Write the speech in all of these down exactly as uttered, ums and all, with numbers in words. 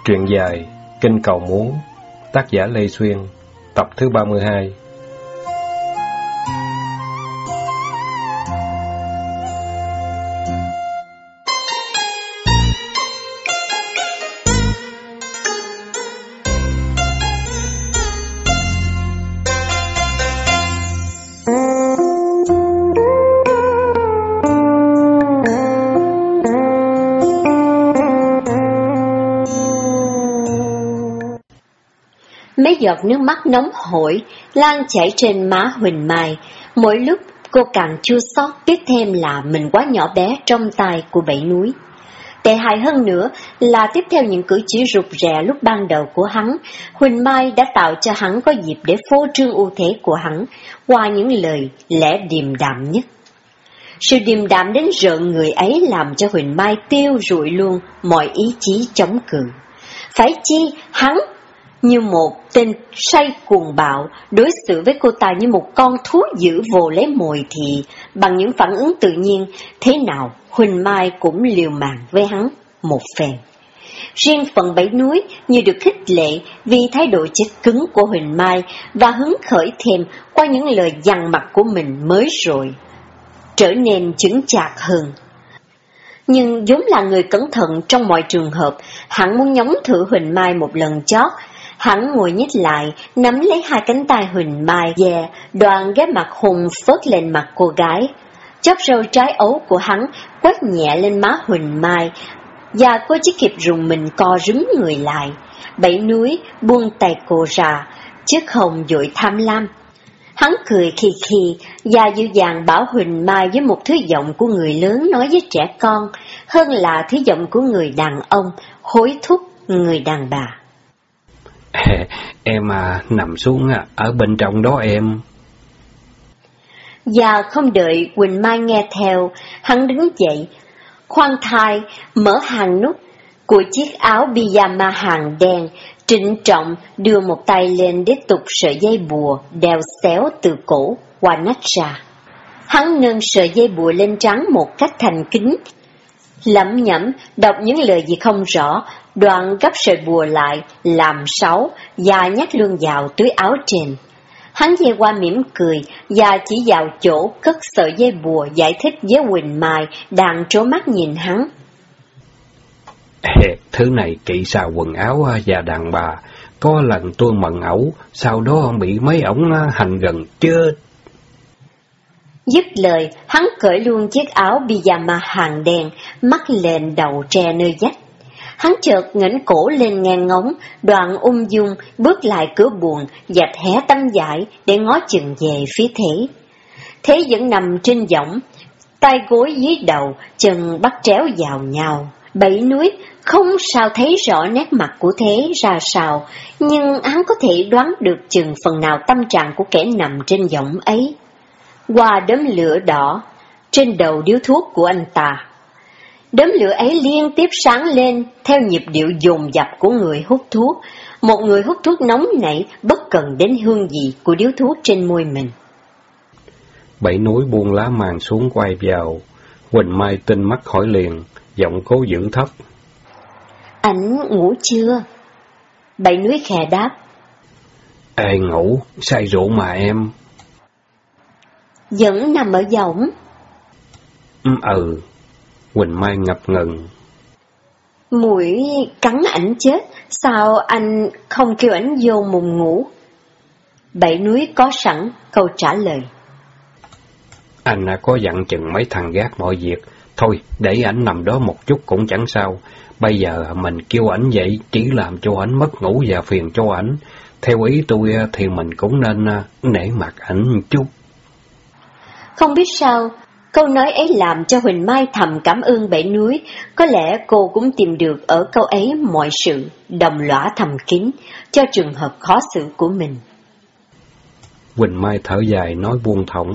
Truyện dài Kinh Cầu Muốn, tác giả Lê Xuyên, tập thứ ba mươi hai. Mấy giọt nước mắt nóng hổi lan chảy trên má Huỳnh Mai, mỗi lúc cô càng chua xót biết thêm là mình quá nhỏ bé trong tay của Bảy Núi. Tệ hại hơn nữa là tiếp theo những cử chỉ rụt rè lúc ban đầu của hắn, Huỳnh Mai đã tạo cho hắn có dịp để phô trương ưu thế của hắn qua những lời lẽ điềm đạm nhất. Sự điềm đạm đến rợn người ấy làm cho Huỳnh Mai tiêu rụi luôn mọi ý chí chống cự. Phải chi hắn như một tên say cuồng bạo, đối xử với cô ta như một con thú dữ vồ lấy mồi thì bằng những phản ứng tự nhiên, thế nào Huỳnh Mai cũng liều mạng với hắn một phen. Riêng phần Bảy Núi như được khích lệ vì thái độ chết cứng của Huỳnh Mai và hứng khởi thêm qua những lời dằn mặt của mình mới rồi, trở nên chững chạc hơn. Nhưng vốn là người cẩn thận trong mọi trường hợp, hắn muốn nhúng thử Huỳnh Mai một lần chót. Hắn ngồi nhích lại, nắm lấy hai cánh tay Huỳnh Mai, dè, đoạn ghé mặt hùng phớt lên mặt cô gái. Chóp râu trái ấu của hắn quét nhẹ lên má Huỳnh Mai, và cô chỉ kịp rùng mình co rúm người lại. Bảy Núi buông tay cô ra, chứ không vội tham lam. Hắn cười khì khì và dịu dàng bảo Huỳnh Mai với một thứ giọng của người lớn nói với trẻ con, hơn là thứ giọng của người đàn ông hối thúc người đàn bà. Em à, nằm xuống ở bên trong đó em. Và không đợi Huỳnh Mai nghe theo, hắn đứng dậy, khoan thai, mở hàng nút của chiếc áo pyjama hàng đen, trịnh trọng đưa một tay lên để tục sợi dây bùa đeo xéo từ cổ qua nách ra. Hắn nâng sợi dây bùa lên trán một cách thành kính, lẩm nhẩm đọc những lời gì không rõ, đoạn gấp sợi bùa lại làm sáu và nhét luôn vào túi áo trên. Hắn dây qua mỉm cười và chỉ vào chỗ cất sợi dây bùa giải thích với Huỳnh Mai đang trố mắt nhìn hắn. Thứ này kỵ xào quần áo và đàn bà, có lần tôi mần ẩu, sau đó bị mấy ổng hành gần chết. Dứt lời, hắn cởi luôn chiếc áo pyjama hàng đen, mắc lên đầu tre nơi vách. Hắn chợt ngẩng cổ lên ngang ngóng, đoạn ung dung bước lại cửa buồng, dạch hé tấm vải để ngó chừng về phía Thế. Thế vẫn nằm trên võng, tay gối dưới đầu, chân bắt tréo vào nhau. Bảy Núi không sao thấy rõ nét mặt của Thế ra sao, nhưng hắn có thể đoán được chừng phần nào tâm trạng của kẻ nằm trên võng ấy. Qua đốm lửa đỏ trên đầu điếu thuốc của anh ta, đốm lửa ấy liên tiếp sáng lên theo nhịp điệu dồn dập của người hút thuốc, một người hút thuốc nóng nảy bất cần đến hương vị của điếu thuốc trên môi mình. Bảy Núi buông lá màn xuống quay vào, Huỳnh Mai tinh mắt hỏi liền, giọng cố giữ thấp. Anh ngủ chưa? Bảy Núi khè đáp. Ê ngủ, say rượu mà em. Vẫn nằm ở võng. Ừ. Huỳnh Mai ngập ngừng. Mũi cắn ảnh chết, sao anh không kêu ảnh vô mùng ngủ? Bảy Núi có sẵn câu trả lời. Anh đã có dặn chừng mấy thằng gác mọi việc, thôi để ảnh nằm đó một chút cũng chẳng sao. Bây giờ mình kêu ảnh dậy chỉ làm cho ảnh mất ngủ và phiền cho ảnh. Theo ý tôi thì mình cũng nên nể mặt ảnh chút. Không biết sao, câu nói ấy làm cho Huỳnh Mai thầm cảm ơn Bảy Núi, có lẽ cô cũng tìm được ở câu ấy mọi sự đồng lõa thầm kín cho trường hợp khó xử của mình. Huỳnh Mai thở dài nói buông thõng.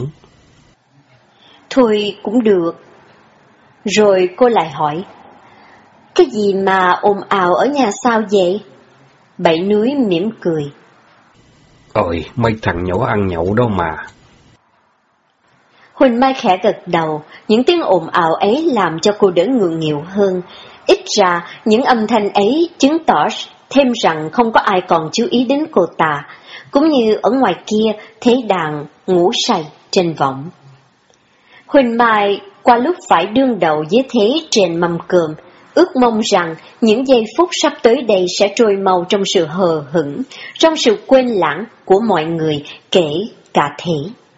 Thôi cũng được. Rồi cô lại hỏi, cái gì mà ồn ào ở nhà sao vậy? Bảy Núi mỉm cười. Ôi, mấy thằng nhỏ ăn nhậu đó mà. Huỳnh Mai khẽ gật đầu, những tiếng ồn ào ấy làm cho cô đỡ ngượng nghịu hơn. Ít ra, những âm thanh ấy chứng tỏ thêm rằng không có ai còn chú ý đến cô ta, cũng như ở ngoài kia thế đàn ngủ say trên võng. Huỳnh Mai qua lúc phải đương đầu với thế trên mâm cơm, ước mong rằng những giây phút sắp tới đây sẽ trôi mau trong sự hờ hững, trong sự quên lãng của mọi người, kể cả thế.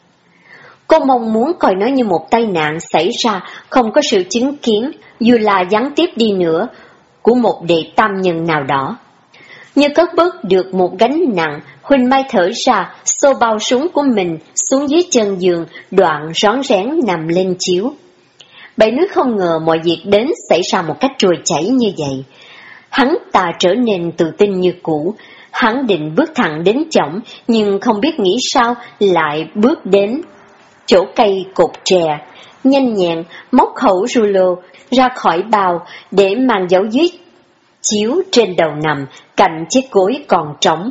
Cô mong muốn coi nó như một tai nạn xảy ra, không có sự chứng kiến, dù là gián tiếp đi nữa, của một đệ tam nhân nào đó. Như cất bớt được một gánh nặng, Huỳnh Mai thở ra, xô bao súng của mình xuống dưới chân giường, đoạn rón rén nằm lên chiếu. Bảy Núi không ngờ mọi việc đến xảy ra một cách trôi chảy như vậy. Hắn ta trở nên tự tin như cũ, hắn định bước thẳng đến chõng, nhưng không biết nghĩ sao lại bước đến chỗ cây cột tre, nhanh nhẹn móc khẩu rulo ra khỏi bao để mang giấu dưới chiếu trên đầu nằm, cạnh chiếc gối còn trống.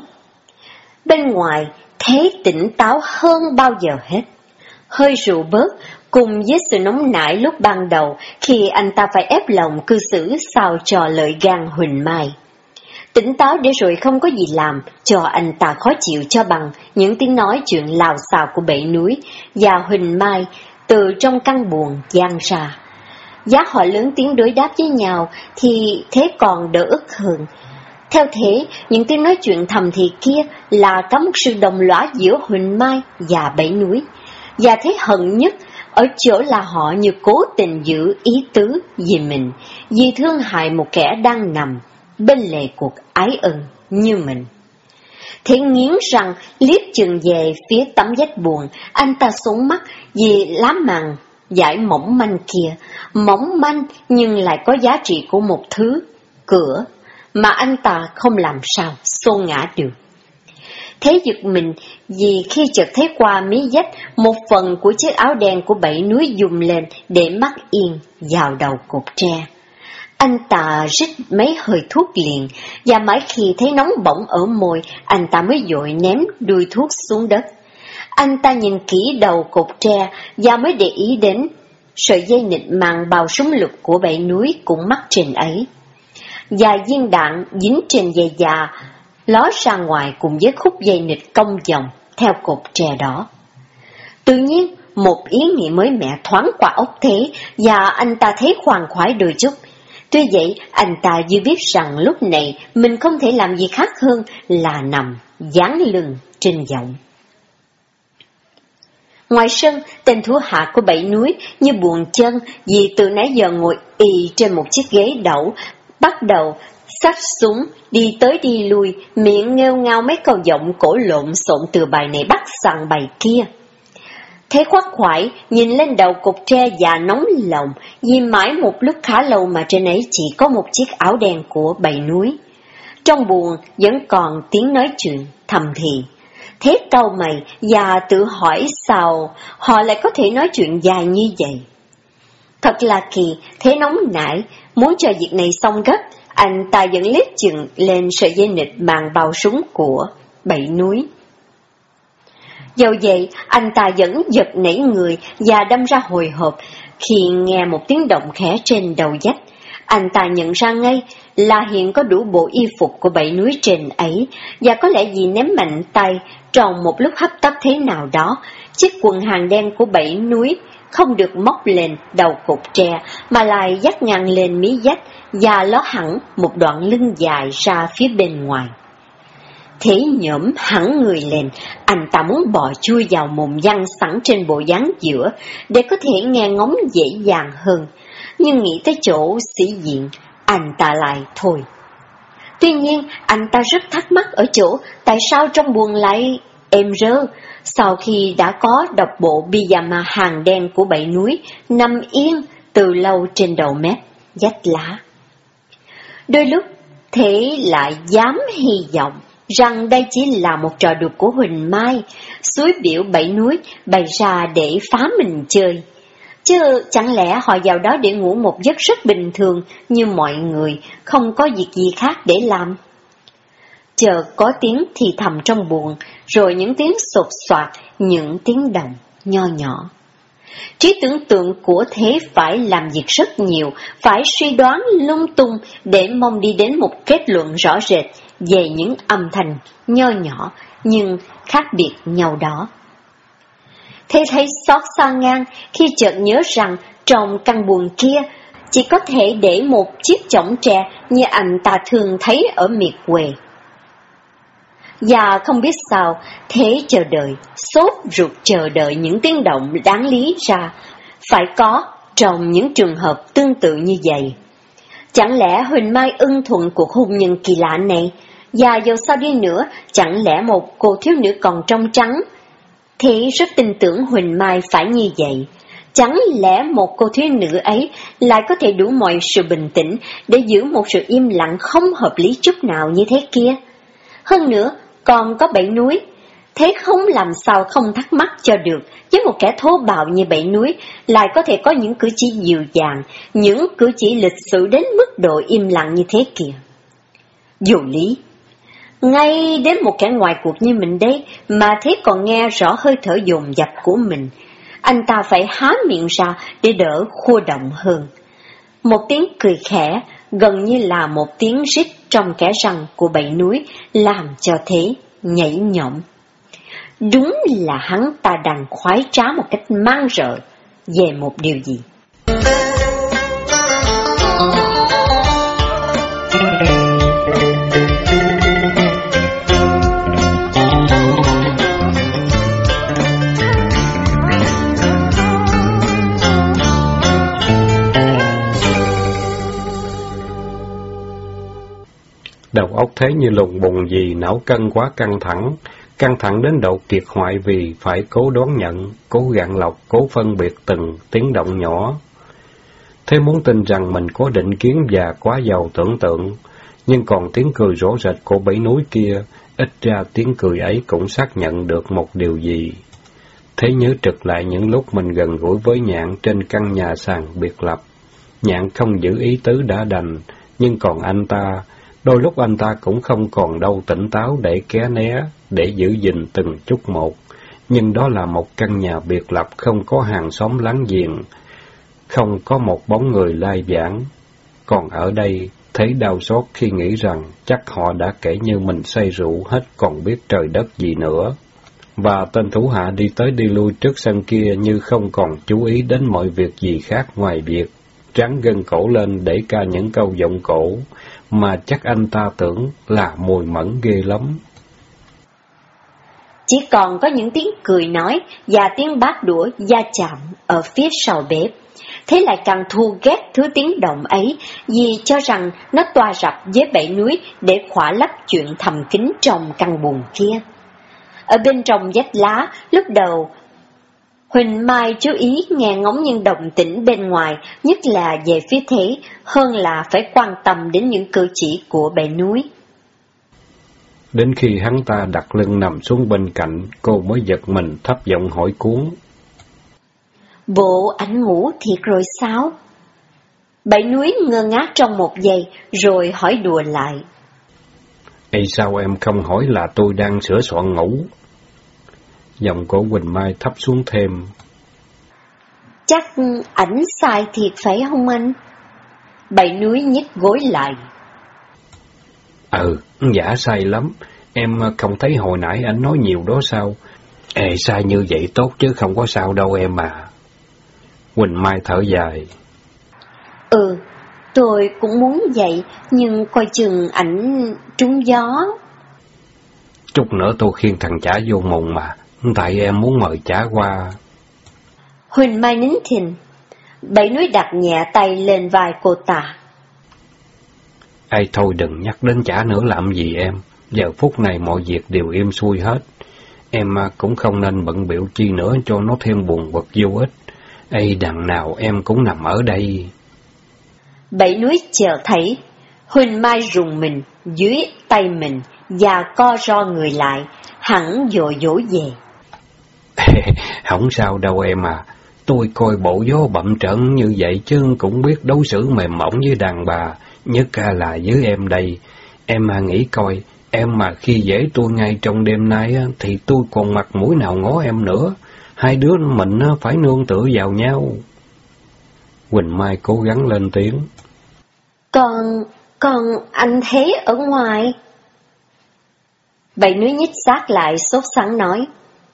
Bên ngoài, thế tỉnh táo hơn bao giờ hết. Hơi rượu bớt, cùng với sự nóng nảy lúc ban đầu khi anh ta phải ép lòng cư xử sao cho lợi gan Huỳnh Mai. Tỉnh táo để rồi không có gì làm cho anh ta khó chịu cho bằng những tiếng nói chuyện lào xào của Bảy Núi và Huỳnh Mai từ trong căn buồng gian ra. Giá họ lớn tiếng đối đáp với nhau thì thế còn đỡ ức hơn. Theo thế, những tiếng nói chuyện thầm thì kia là có một sự đồng lõa giữa Huỳnh Mai và Bảy Núi. Và thế hận nhất ở chỗ là họ như cố tình giữ ý tứ vì mình, vì thương hại một kẻ đang nằm bên lề cuộc ái ân như mình. Thế nghiến răng liếc chừng về phía tấm vách buồn, anh ta xuống mắt vì lá màn dải mỏng manh kia, mỏng manh nhưng lại có giá trị của một thứ cửa mà anh ta không làm sao xô ngã được. Thế giật mình vì khi chợt thấy qua mí vách một phần của chiếc áo đen của Bảy Núi dùng lên để mắc yên vào đầu cột tre. Anh ta rít mấy hơi thuốc liền, và mãi khi thấy nóng bỏng ở môi, anh ta mới vội ném đuôi thuốc xuống đất. Anh ta nhìn kỹ đầu cột tre và mới để ý đến sợi dây nịt màng bao súng lục của Bảy Núi cũng mắc trên ấy. Và viên đạn dính trên dây già ló ra ngoài cùng với khúc dây nịt cong vòng theo cột tre đó. Tự nhiên, một ý nghĩ mới mẻ thoáng qua óc Thế, và anh ta thấy khoan khoái đôi chút. Tuy vậy, anh ta dư biết rằng lúc này mình không thể làm gì khác hơn là nằm dán lưng trên võng. Ngoài sân, tên thủ hạ của Bảy Núi như buồn chân vì từ nãy giờ ngồi ì trên một chiếc ghế đẩu, bắt đầu xách súng đi tới đi lui, miệng nghêu ngao mấy câu giọng cổ lộn xộn từ bài này bắt sang bài kia. Thế khoác khoải nhìn lên đầu cột tre và nóng lòng vì mãi một lúc khá lâu mà trên ấy chỉ có một chiếc áo đen của Bảy Núi. Trong buồng vẫn còn tiếng nói chuyện thầm thì. Thế cau mày và tự hỏi sao họ lại có thể nói chuyện dài như vậy. Thật là kỳ, Thế nóng nảy, muốn cho việc này xong gấp, anh ta vẫn liếc chừng lên sợi dây nịt màng bao súng của Bảy Núi. Dẫu vậy, anh ta vẫn giật nảy người và đâm ra hồi hộp khi nghe một tiếng động khẽ trên đầu vách. Anh ta nhận ra ngay là hiện có đủ bộ y phục của Bảy Núi trên ấy, và có lẽ vì ném mạnh tay trong một lúc hấp tấp thế nào đó, chiếc quần hàng đen của Bảy Núi không được móc lên đầu cột tre mà lại dắt ngang lên mí vách và ló hẳn một đoạn lưng dài ra phía bên ngoài. Thế nhổm hẳn người lên, anh ta muốn bò chui vào mồm văng sẵn trên bộ dáng giữa để có thể nghe ngóng dễ dàng hơn, nhưng nghĩ tới chỗ sĩ diện, anh ta lại thôi. Tuy nhiên, anh ta rất thắc mắc ở chỗ tại sao trong buồng lại êm rơ sau khi đã có độc bộ pyjama hàng đen của Bảy Núi nằm yên từ lâu trên đầu mép vách lá. Đôi lúc Thế lại dám hy vọng rằng đây chỉ là một trò đùa của Huỳnh Mai, suối biểu Bảy Núi bày ra để phá mình chơi. Chứ chẳng lẽ họ vào đó để ngủ một giấc rất bình thường như mọi người, không có việc gì khác để làm. Chợt có tiếng thì thầm trong buồng, rồi những tiếng sột soạt, những tiếng động nho nhỏ. Trí tưởng tượng của Thế phải làm việc rất nhiều, phải suy đoán lung tung để mong đi đến một kết luận rõ rệt về những âm thanh nho nhỏ nhưng khác biệt nhau đó. Thế thấy xót xa ngang khi chợt nhớ rằng trong căn buồng kia chỉ có thể để một chiếc chõng tre như anh ta thường thấy ở miệt quê. Và không biết sao, Thế chờ đợi, sốt ruột chờ đợi những tiếng động đáng lý ra phải có trong những trường hợp tương tự như vậy. Chẳng lẽ Huỳnh Mai ưng thuận cuộc hôn nhân kỳ lạ này? Và dù sao đi nữa, chẳng lẽ một cô thiếu nữ còn trong trắng? Thế rất tin tưởng Huỳnh Mai phải như vậy. Chẳng lẽ một cô thiếu nữ ấy lại có thể đủ mọi sự bình tĩnh để giữ một sự im lặng không hợp lý chút nào như thế kia? Hơn nữa, còn có Bảy Núi. Thế không làm sao không thắc mắc cho được, với một kẻ thô bạo như Bảy Núi lại có thể có những cử chỉ dịu dàng, những cử chỉ lịch sự đến mức độ im lặng như thế kìa. Dù lý, ngay đến một kẻ ngoài cuộc như mình đây mà Thế còn nghe rõ hơi thở dồn dập của mình, anh ta phải há miệng ra để đỡ khua động hơn. Một tiếng cười khẽ, gần như là một tiếng rít trong kẽ răng của Bảy Núi làm cho Thế nhảy nhõm. Đúng là hắn ta đang khoái trá một cách mang rợ về một điều gì. Đầu óc Thế như lùng bùng gì, não cân quá căng thẳng, căng thẳng đến độ kiệt hoại vì phải cố đoán nhận, cố gạn lọc, cố phân biệt từng tiếng động nhỏ. Thế muốn tin rằng mình có định kiến và quá giàu tưởng tượng, nhưng còn tiếng cười rõ rệt của Bảy Núi kia, ít ra tiếng cười ấy cũng xác nhận được một điều gì. Thế nhớ trực lại những lúc mình gần gũi với Nhạn trên căn nhà sàn biệt lập. Nhạn không giữ ý tứ đã đành, nhưng còn anh ta, đôi lúc anh ta cũng không còn đâu tỉnh táo để ké né, để giữ gìn từng chút một. Nhưng đó là một căn nhà biệt lập không có hàng xóm láng giềng, không có một bóng người lai vãng. Còn ở đây, thấy đau xót khi nghĩ rằng chắc họ đã kể như mình say rượu hết còn biết trời đất gì nữa. Và tên thủ hạ đi tới đi lui trước sân kia như không còn chú ý đến mọi việc gì khác ngoài việc tráng gân cổ lên để ca những câu giọng cổ, mà chắc anh ta tưởng là mùi mẫn ghê lắm. Chỉ còn có những tiếng cười nói và tiếng bát đũa va chạm ở phía sau bếp. Thế lại càng thù ghét thứ tiếng động ấy, vì cho rằng nó toa rập với Bảy Núi để khỏa lấp chuyện thầm kín trong căn buồng kia. Ở bên trong vách lá, lúc đầu Huỳnh Mai chú ý nghe ngóng những động tĩnh bên ngoài, nhất là về phía Thế, hơn là phải quan tâm đến những cử chỉ của Bảy Núi. Đến khi hắn ta đặt lưng nằm xuống bên cạnh, cô mới giật mình thấp giọng hỏi cuốn. Bộ ảnh ngủ thiệt rồi sao? Bảy Núi ngơ ngác trong một giây, rồi hỏi đùa lại. Ê sao em không hỏi là tôi đang sửa soạn ngủ? Giọng của Huỳnh Mai thấp xuống thêm. Chắc ảnh sai thiệt phải không anh? Bảy Núi nhích gối lại. Ừ, giả sai lắm. Em không thấy hồi nãy anh nói nhiều đó sao? Ê, sai như vậy tốt chứ không có sao đâu em à. Huỳnh Mai thở dài. Ừ, tôi cũng muốn vậy, nhưng coi chừng ảnh trúng gió. Chút nữa tôi khiêng thằng Chả vô mùng mà, tại em muốn mời Chả qua. Huỳnh Mai nín thinh. Bảy Núi đặt nhẹ tay lên vai cô ta. Ê thôi đừng nhắc đến Chả nữa làm gì em, giờ phút này mọi việc đều êm xuôi hết. Em cũng không nên bận bịu chi nữa cho nó thêm buồn bực vô ích. Ê đằng nào em cũng nằm ở đây. Bảy Núi chờ thấy Huỳnh Mai rùng mình dưới tay mình và co ro người lại, hẳn dội dỗ về. Không sao đâu em à, tôi coi bộ gió bậm trợn như vậy chứ cũng biết đối xử mềm mỏng với đàn bà, nhất là với em đây. Em mà nghĩ coi, em mà khi dễ tôi ngay trong đêm nay thì tôi còn mặt mũi nào ngó em nữa. hai đứa mình phải nương tựa vào nhau. Huỳnh Mai cố gắng lên tiếng. Còn, còn anh thấy ở ngoài? Bảy Núi nhích sát lại sốt sắng nói.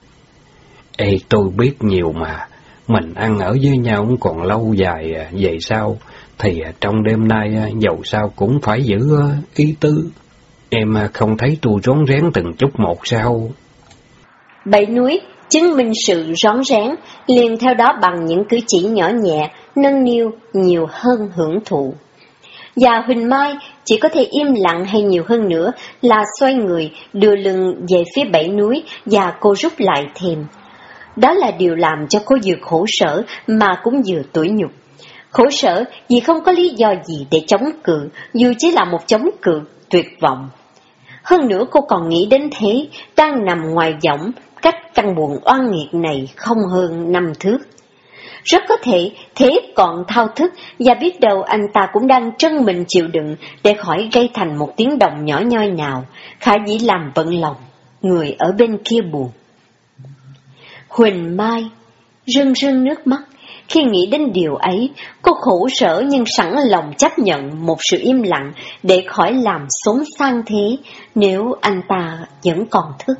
Ê, tôi biết nhiều mà, mình ăn ở với nhau cũng còn lâu dài, vậy sao? Thì trong đêm nay dầu sao cũng phải giữ ý tứ. Em không thấy tôi rón rén từng chút một sao? Bảy Núi chứng minh sự rón rén, liền theo đó bằng những cử chỉ nhỏ nhẹ, nâng niu nhiều hơn hưởng thụ. Và Huỳnh Mai chỉ có thể im lặng hay nhiều hơn nữa là xoay người, đưa lưng về phía Bảy Núi và cô rút lại thêm. Đó là điều làm cho cô vừa khổ sở mà cũng vừa tủi nhục. Khổ sở vì không có lý do gì để chống cự, dù chỉ là một chống cự tuyệt vọng. Hơn nữa cô còn nghĩ đến thế, đang nằm ngoài võng, cách căn buồng oan nghiệt này không hơn năm thước. Rất có thể thế còn thao thức, và biết đâu anh ta cũng đang trân mình chịu đựng để khỏi gây thành một tiếng động nhỏ nhoi nào, khả dĩ làm bận lòng người ở bên kia buồn. Huỳnh Mai rưng rưng nước mắt. Khi nghĩ đến điều ấy, cô khổ sở nhưng sẵn lòng chấp nhận một sự im lặng để khỏi làm xốn sang thế nếu anh ta vẫn còn thức.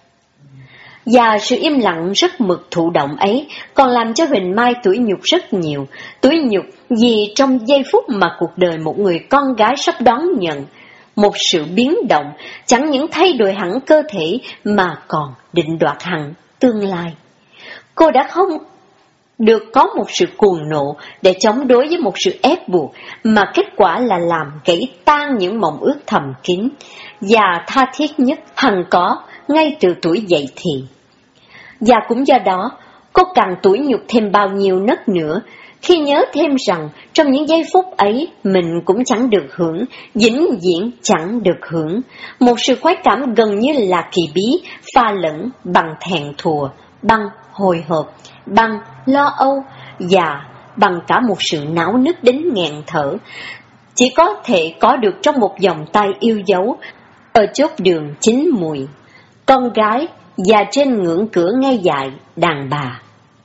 Và sự im lặng rất mực thụ động ấy còn làm cho Huỳnh Mai tủi nhục rất nhiều, tủi nhục vì trong giây phút mà cuộc đời một người con gái sắp đón nhận một sự biến động, chẳng những thay đổi hẳn cơ thể mà còn định đoạt hẳn tương lai. Cô đã không được có một sự cuồng nộ để chống đối với một sự ép buộc, mà kết quả là làm gãy tan những mộng ước thầm kín và tha thiết nhất hằng có ngay từ tuổi dậy thì. Và cũng do đó, cô càng tủi nhục thêm bao nhiêu nấc nữa, khi nhớ thêm rằng trong những giây phút ấy mình cũng chẳng được hưởng, vĩnh viễn chẳng được hưởng, một sự khoái cảm gần như là kỳ bí, pha lẫn bằng thẹn thùa, bằng hồi hộp, bằng lo âu và bằng cả một sự não nức đến nghẹn thở, chỉ có thể có được trong một vòng tay yêu dấu ở chốt đường chín mùi, con gái và trên ngưỡng cửa ngay dại đàn bà.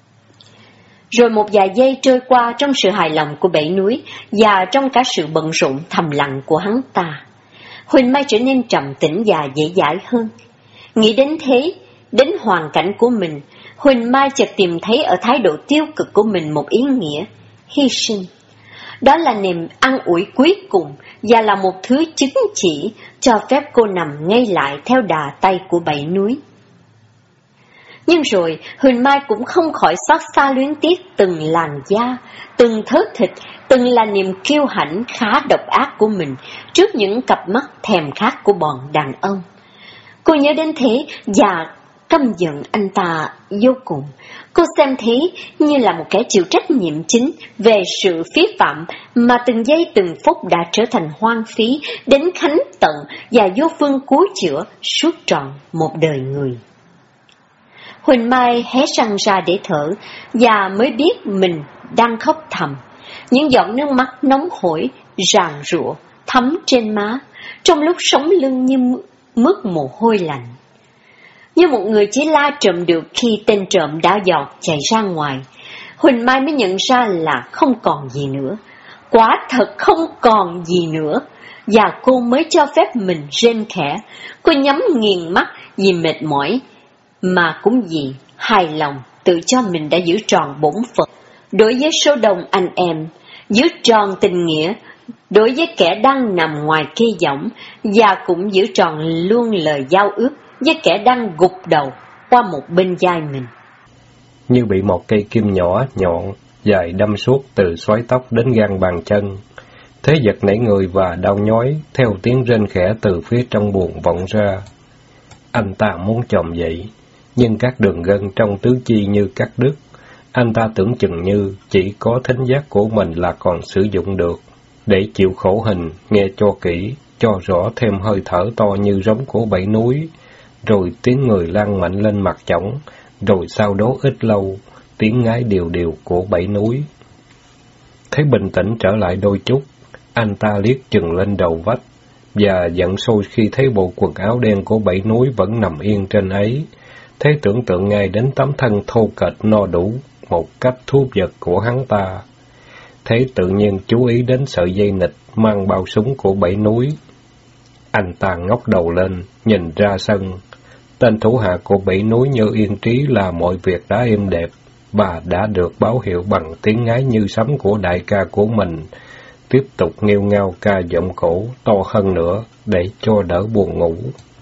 Rồi một vài giây trôi qua trong sự hài lòng của Bảy Núi và trong cả sự bận rộn thầm lặng của hắn ta. Huỳnh Mai trở nên trầm tĩnh và dễ dãi hơn. Nghĩ đến thế, đến hoàn cảnh của mình, Huỳnh Mai chợt tìm thấy ở thái độ tiêu cực của mình một ý nghĩa, hy sinh. Đó là niềm an ủi cuối cùng và là một thứ chứng chỉ cho phép cô nằm ngay lại theo đà tay của Bảy Núi. Nhưng rồi, Huỳnh Mai cũng không khỏi xót xa luyến tiếc từng làn da, từng thớ thịt, từng là niềm kiêu hãnh khá độc ác của mình trước những cặp mắt thèm khát của bọn đàn ông. Cô nhớ đến thế và căm giận anh ta vô cùng. Cô xem thế như là một kẻ chịu trách nhiệm chính về sự phí phạm mà từng giây từng phút đã trở thành hoang phí đến khánh tận và vô phương cứu chữa suốt trọn một đời người. Huỳnh Mai hé răng ra để thở và mới biết mình đang khóc thầm. Những giọt nước mắt nóng hổi, ràn rụa, thấm trên má, trong lúc sống lưng như mướt mồ hôi lạnh. Như một người chỉ la trộm được khi tên trộm đã giọt chạy ra ngoài, Huỳnh Mai mới nhận ra là không còn gì nữa. Quả thật không còn gì nữa, và cô mới cho phép mình rên khẽ. Cô nhắm nghiền mắt vì mệt mỏi, mà cũng vì hài lòng tự cho mình đã giữ tròn bổn phận đối với số đông anh em, giữ tròn tình nghĩa đối với kẻ đang nằm ngoài kia võng, và cũng giữ tròn luôn lời giao ước với kẻ đang gục đầu qua một bên vai mình. Như bị một cây kim nhỏ nhọn dài đâm suốt từ xoái tóc đến gan bàn chân, thế giật nảy người và đau nhói theo tiếng rên khẽ từ phía trong buồng vọng ra. Anh ta muốn chồm dậy, nhưng các đường gân trong tứ chi như cắt đứt. Anh ta tưởng chừng như chỉ có thính giác của mình là còn sử dụng được, để chịu khổ hình, nghe cho kỹ, cho rõ thêm hơi thở to như rống của Bảy Núi, rồi tiếng người lăn mạnh lên mặt chõng, rồi sau đó ít lâu, tiếng ngái điều điều của Bảy Núi. Thấy bình tĩnh trở lại đôi chút, anh ta liếc chừng lên đầu vách, và giận sôi khi thấy bộ quần áo đen của Bảy Núi vẫn nằm yên trên ấy. Thế tưởng tượng ngay đến tấm thân thô kệch no đủ, một cách thú vật của hắn ta. Thế tự nhiên chú ý đến sợi dây nịt mang bao súng của Bảy Núi. Anh ta ngóc đầu lên, nhìn ra sân. Tên thủ hạ của Bảy Núi như yên trí là mọi việc đã êm đẹp, và đã được báo hiệu bằng tiếng ngái như sấm của đại ca của mình, tiếp tục nghêu ngao ca giọng cổ to hơn nữa để cho đỡ buồn ngủ.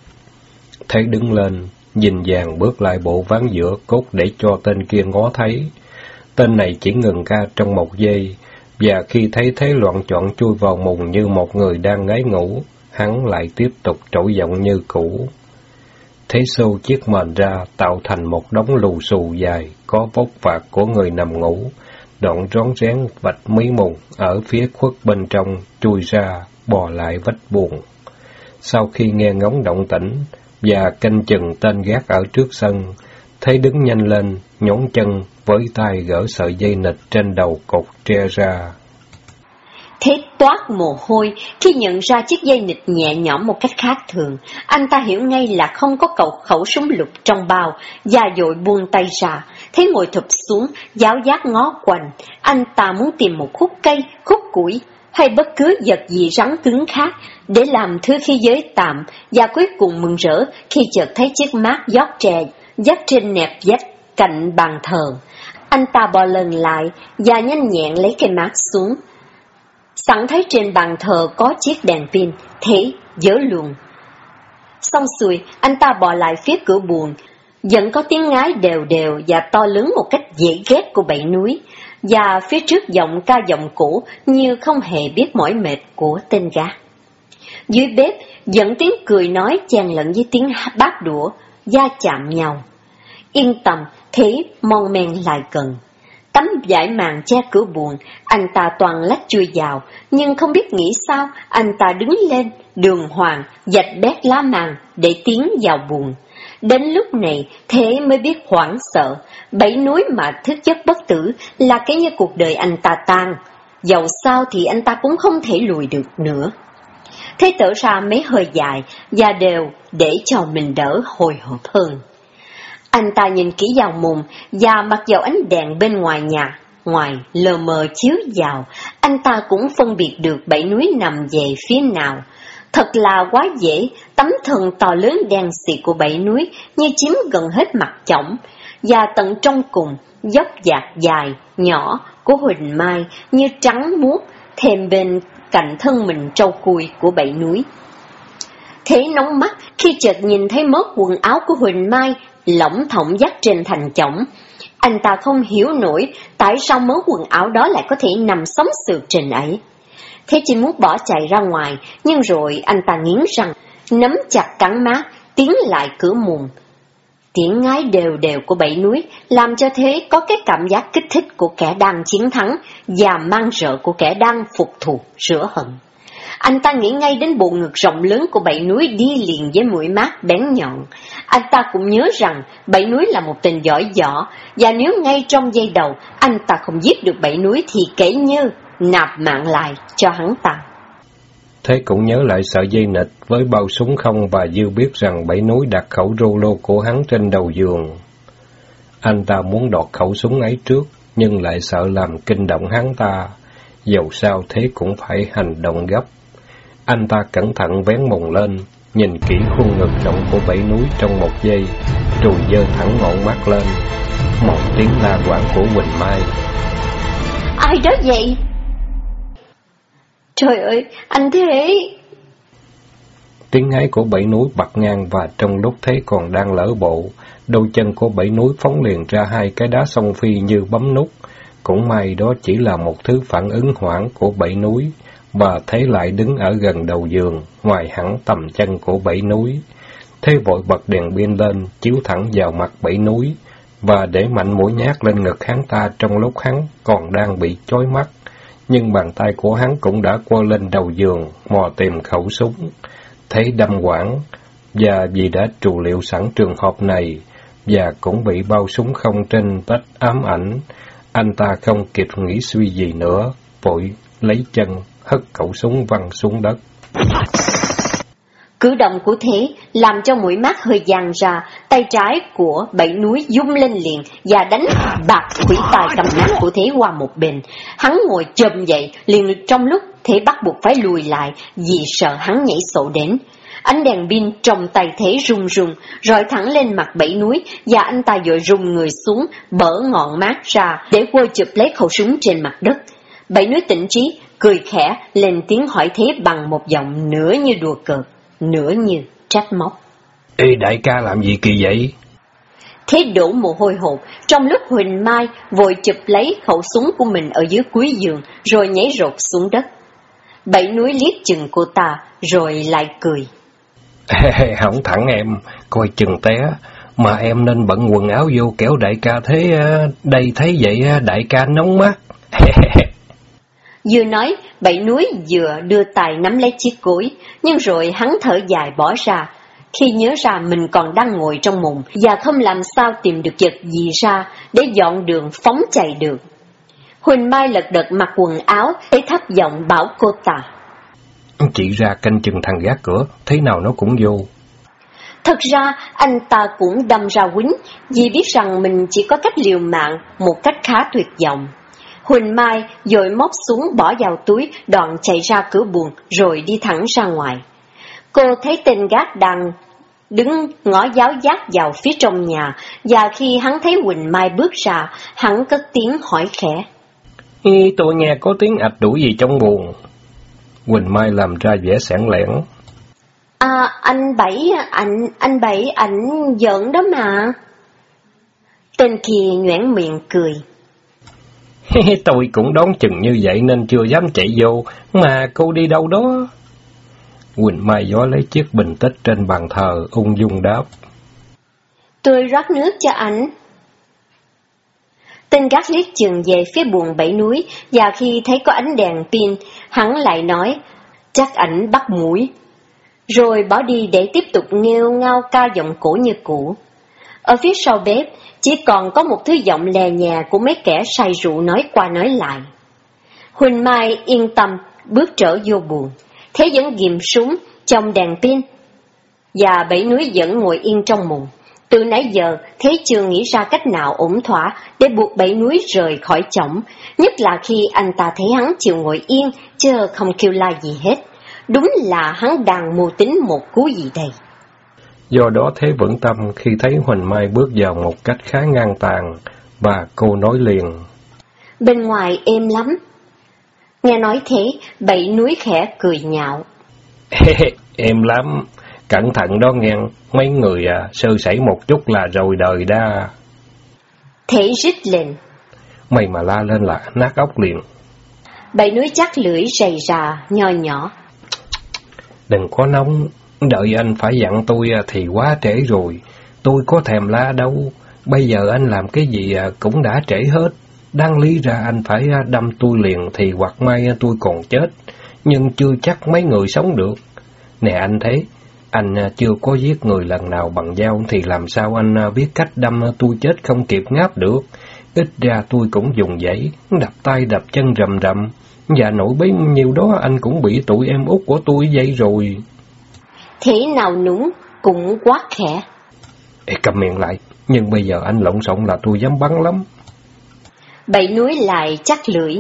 Thế đứng lên, nhìn vàng bước lại bộ ván giữa cốt để cho tên kia ngó thấy. Tên này chỉ ngừng ca trong một giây, và khi thấy thế loạn choạng chui vào mùng như một người đang ngáy ngủ, hắn lại tiếp tục trỗi giọng như cũ. Thế xô chiếc mền ra, tạo thành một đống lù xù dài, có vóc phạt của người nằm ngủ, đoạn rón rén vạch mí mùng, ở phía khuất bên trong, chui ra, bò lại vách buồng. Sau khi nghe ngóng động tĩnh, và canh chừng tên gác ở trước sân, Thế đứng nhanh lên, nhón chân, với tay gỡ sợi dây nịt trên đầu cột tre ra. Thế toát mồ hôi khi nhận ra chiếc dây nịt nhẹ nhõm một cách khác thường. Anh ta hiểu ngay là không có cậu khẩu súng lục trong bao, và vội buông tay ra. Thế ngồi thụp xuống, giáo giác ngó quanh. Anh ta muốn tìm một khúc cây, khúc củi, hay bất cứ vật gì rắn cứng khác, để làm thứ khí giới tạm, và cuối cùng mừng rỡ khi chợt thấy chiếc mác giót tre dắt trên nẹp vách cạnh bàn thờ. Anh ta bò lần lại, và nhanh nhẹn lấy cây mác xuống. Sẵn thấy trên bàn thờ có chiếc đèn pin, thế dỡ luôn. Xong xuôi, anh ta bò lại phía cửa buồng, vẫn có tiếng ngái đều đều và to lớn một cách dễ ghét của Bảy Núi, và phía trước giọng ca giọng cổ như không hề biết mỏi mệt của tên gác. Dưới bếp vẫn tiếng cười nói chen lẫn với tiếng bát đũa va chạm nhau. Yên tâm, thế mon men lại gần. Tấm vải màn che cửa buồng, anh ta toàn lách chui vào, nhưng không biết nghĩ sao, anh ta đứng lên, đường hoàng, vạch bét lá màn để tiến vào buồng. Đến lúc này, thế mới biết hoảng sợ, Bảy Núi mà thức giấc bất tử là cái như cuộc đời anh ta tan, dẫu sao thì anh ta cũng không thể lùi được nữa. Thế thở ra mấy hơi dài, và đều để cho mình đỡ hồi hộp hơn. Anh ta nhìn kỹ vào mùng, và mặc dầu ánh đèn bên ngoài nhà, ngoài lờ mờ chiếu vào, anh ta cũng phân biệt được Bảy Núi nằm về phía nào. Thật là quá dễ, tấm thân to lớn đen xì của Bảy Núi như chiếm gần hết mặt chổng, và tận trong cùng, dốc dạc dài, nhỏ của Huỳnh Mai như trắng muốt, thêm bên cạnh thân mình trâu cùi của Bảy Núi. Thế nóng mắt khi chợt nhìn thấy mớ quần áo của Huỳnh Mai lỏng thỏng dắt trên thành chổng. Anh ta không hiểu nổi tại sao mớ quần áo đó lại có thể nằm sống sượt trên ấy. Thế chỉ muốn bỏ chạy ra ngoài, nhưng rồi anh ta nghiến răng, nắm chặt cắn má, tiến lại cửa muồng. Tiếng ngái đều đều của Bảy Núi làm cho Thế có cái cảm giác kích thích của kẻ đang chiến thắng và mang rợ của kẻ đang phục thù rửa hận. Anh ta nghĩ ngay đến bộ ngực rộng lớn của Bảy Núi đi liền với mũi mát bén nhọn. Anh ta cũng nhớ rằng Bảy Núi là một tên giỏi võ, và nếu ngay trong giây đầu anh ta không giết được Bảy Núi thì kể như nạp mạng lại cho hắn ta. Thế cũng nhớ lại sợi dây nịt với bao súng không, và dư biết rằng Bảy Núi đặt khẩu rô-lô của hắn trên đầu giường. Anh ta muốn đọt khẩu súng ấy trước, nhưng lại sợ làm kinh động hắn ta, dầu sao thế cũng phải hành động gấp. Anh ta cẩn thận vén mùng lên, nhìn kỹ khuôn ngực rộng của Bảy Núi trong một giây, rồi giơ thẳng ngọn mắt lên. Một tiếng la quảng của Huỳnh Mai. Ai đó vậy? Trời ơi, anh Thế! Tiếng ngáy của Bảy Núi bật ngang, và trong lúc Thế còn đang lỡ bộ, đôi chân của Bảy Núi phóng liền ra hai cái đá song phi như bấm nút. Cũng may đó chỉ là một thứ phản ứng hoảng của Bảy Núi, và Thế lại đứng ở gần đầu giường, ngoài hẳn tầm chân của Bảy Núi. Thế vội bật đèn pin lên, chiếu thẳng vào mặt Bảy Núi, và để mạnh mũi nhát lên ngực hắn ta trong lúc hắn còn đang bị chói mắt. Nhưng bàn tay của hắn cũng đã quơ lên đầu giường, mò tìm khẩu súng. Thế đâm quảng, và vì đã trù liệu sẵn trường hợp này, và cũng bị bao súng không trên vách ám ảnh, anh ta không kịp nghĩ suy gì nữa, vội lấy chân hất khẩu súng văng xuống đất. Cử động của Thế làm cho mũi mắt hơi dang ra, tay trái của Bảy Núi rung lên liền và đánh bạc quỷ tài cầm nát của Thế qua một bên. Hắn ngồi chồm dậy, liền trong lúc Thế bắt buộc phải lùi lại vì sợ hắn nhảy sổ đến. Ánh đèn pin trong tay Thế rung rung, rọi thẳng lên mặt Bảy Núi và anh ta vội rung người xuống, bở ngọn mát ra để quơ chụp lấy khẩu súng trên mặt đất. Bảy Núi tỉnh trí, cười khẽ, lên tiếng hỏi Thế bằng một giọng nửa như đùa cợt, nửa như trách móc. Ê đại ca làm gì kỳ vậy? Thế đổ mồ hôi hột, trong lúc Huỳnh Mai vội chụp lấy khẩu súng của mình ở dưới cuối giường, rồi nhảy rột xuống đất. Bảy Núi liếc chừng cô ta, rồi lại cười. Hỏng thẳng em, coi chừng té, mà em nên bận quần áo vô kéo đại ca thế đây thấy vậy đại ca nóng mắt. Vừa nói, Bảy Núi vừa đưa tay nắm lấy chiếc cối, nhưng rồi hắn thở dài bỏ ra, khi nhớ ra mình còn đang ngồi trong mùng và không làm sao tìm được vật gì ra để dọn đường phóng chạy được. Huỳnh Mai lật đật mặc quần áo, thấy thấp giọng bảo cô ta. Chị ra canh chừng thằng gác cửa, thế nào nó cũng vô. Thật ra, anh ta cũng đâm ra quýnh, vì biết rằng mình chỉ có cách liều mạng, một cách khá tuyệt vọng. Huỳnh Mai rồi móc xuống bỏ vào túi, đoạn chạy ra cửa buồng, rồi đi thẳng ra ngoài. Cô thấy tên gác đang đứng ngó giáo giác vào phía trong nhà, và khi hắn thấy Huỳnh Mai bước ra, hắn cất tiếng hỏi khẽ. Ý, tôi nghe có tiếng ạch đuổi gì trong buồng. Huỳnh Mai làm ra vẻ sảng lẻn. À, anh Bảy, anh, anh Bảy, anh giỡn đó mà. Tên kia nhoẻn miệng cười. Tôi cũng đoán chừng như vậy nên chưa dám chạy vô, mà cô đi đâu đó? Huỳnh Mai gió lấy chiếc bình tích trên bàn thờ, ung dung đáp. Tôi rót nước cho anh. Tên gác liếc chừng về phía buồng Bảy Núi, và khi thấy có ánh đèn pin, hắn lại nói, chắc ảnh bắt muỗi, rồi bỏ đi để tiếp tục nghêu ngao ca giọng cổ như cũ. Ở phía sau bếp, chỉ còn có một thứ giọng lè nhè của mấy kẻ say rượu nói qua nói lại. Huỳnh Mai yên tâm bước trở vô buồng, Thế vẫn ghìm súng trong đèn pin, và Bảy Núi vẫn ngồi yên trong mùng. Từ nãy giờ, Thế chưa nghĩ ra cách nào ổn thỏa để buộc Bảy Núi rời khỏi chổng, nhất là khi anh ta thấy hắn chịu ngồi yên, chứ không kêu la gì hết. Đúng là hắn đang mưu tính một cú gì đây. Do đó Thế vững tâm khi thấy Huỳnh Mai bước vào một cách khá ngang tàn, và cô nói liền. Bên ngoài êm lắm. Nghe nói thế, Bảy Núi khẽ cười nhạo. Êm lắm, cẩn thận đó nghe, mấy người à, sơ sẩy một chút là rồi đời đa. Thế rít lên. Mày mà la lên là nát óc liền. Bảy Núi chắc lưỡi rầy rà, nho nhỏ. Đừng có nóng, đợi anh phải dặn tôi thì quá trễ rồi, tôi có thèm la đâu, bây giờ anh làm cái gì cũng đã trễ hết, đáng lý ra anh phải đâm tôi liền thì hoặc mai tôi còn chết, nhưng chưa chắc mấy người sống được. Nè anh thấy, anh chưa có giết người lần nào bằng dao thì làm sao anh biết cách đâm tôi chết không kịp ngáp được, ít ra tôi cũng dùng dãy, đập tay đập chân rầm rầm. Và nổi bấy nhiêu đó anh cũng bị tụi em út của tôi dây rồi. Thế nào núng cũng quá khẽ. Ê, cầm miệng lại, nhưng bây giờ anh lộn xộn là tôi dám bắn lắm. Bảy Núi lại chắc lưỡi.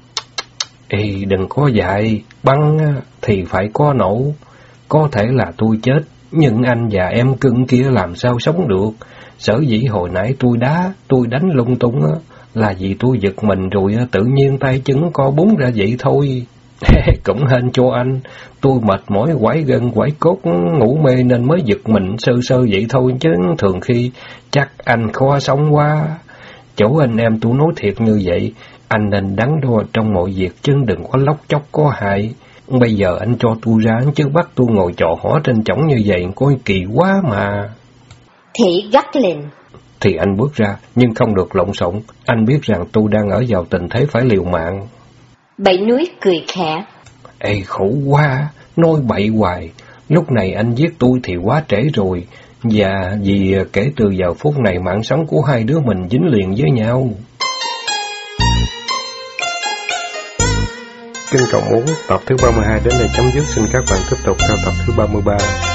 Ê, đừng có dại, bắn thì phải có nổ. Có thể là tôi chết, nhưng anh và em cưng kia làm sao sống được. Sở dĩ hồi nãy tôi đá, tôi đánh lung tung á, là vì tôi giật mình rồi tự nhiên tay chân co búng ra vậy thôi. Cũng hên cho anh, tôi mệt mỏi quải gân quải cốt ngủ mê nên mới giật mình sơ sơ vậy thôi, chứ thường khi chắc anh khó sống quá. Chỗ anh em tôi nói thiệt như vậy, anh nên đắn đo trong mọi việc chứ đừng có lóc chóc có hại. Bây giờ anh cho tôi ra chứ bắt tôi ngồi trò hỏ trên chõng như vậy coi kỳ quá mà. Thị gắt lên. Thì anh bước ra, nhưng không được lộn xộn, anh biết rằng tôi đang ở vào tình thế phải liều mạng. Bảy Núi cười khẽ. Ê khổ quá, nói bậy hoài, lúc này anh giết tôi thì quá trễ rồi, và vì kể từ giờ phút này mạng sống của hai đứa mình dính liền với nhau. Kinh Cộng muốn tập thứ ba mươi hai đến đây chấm dứt, xin các bạn tiếp tục theo tập thứ ba mươi ba.